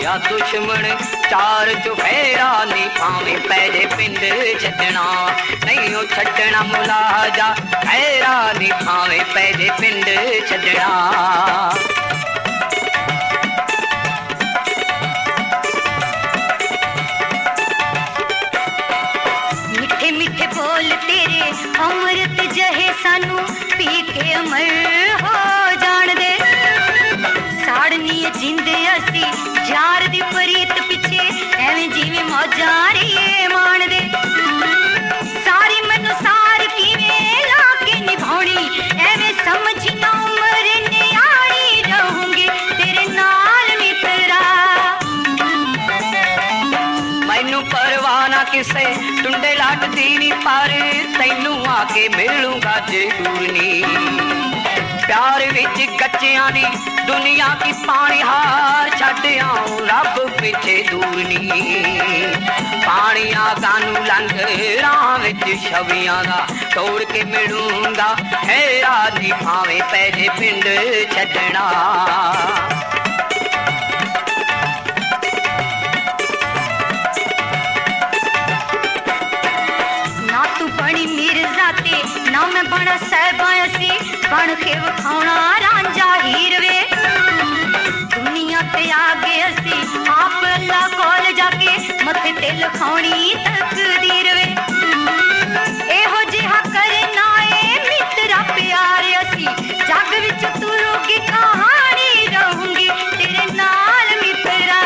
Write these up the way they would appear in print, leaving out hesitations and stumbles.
या दुश्मन चार चुफेरा नी भावे पैजे पिंड छड्डना नहीं ओ छड्डना मुलाजा खैरा नी भावे पैजे पिंड छड्डना। बोल तेरे अमृत जहे सानू पी के अमर हो जान दे साड़नी जिंद असी जार दी परीत पिछे एवें जिवें मौजां रे मान दे सारी मैनू सार किवें लाके निभाउणी एवें समझी ना उमर न्याणी रहूंगी तेरे नाल मित्रा मैनू परवाह ना किसे टुंडे लाट दीनी पर तैनू आके मिलूंगा जरूर नी प्यार विच कच्चियां दी दुनिया की पानी हार छड्ड आऊं रब पिछे दूर नी पानियां गानू लंघ राह विच छवियां दा तोड़ के मिलूंगा हैरा दी भावें पैजे पिंड छड्डना। ना मैं बना सहबासी बन के वखाउणा रांझा हीर वे दुनिया ते आगे असी आप अल्लाह कोल जाके मथे ते लिखाउणी तकदीर वे एहो जिहा करना ए मित्रा प्यार असी जग विच तुरूगी कहानी रहूंगी तेरे नाल मित्रा।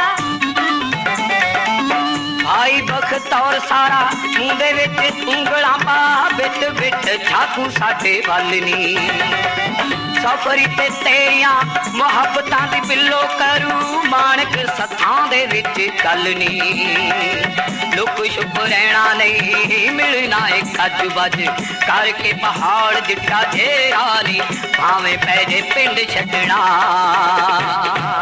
भाई बख्तौर सारा मुंडे विच उंगलां पा बिट बिट छाकू साडे वल नी सफरी ते तेरियां मुहब्बतां दी बिल्लो करू माणक सथां दे विच गल नी लुक छुप रहना नहीं मिलना ए कज बज करके पहाड़ जिट्ठा जेरा नी भावें पैजे पिंड छड्डना।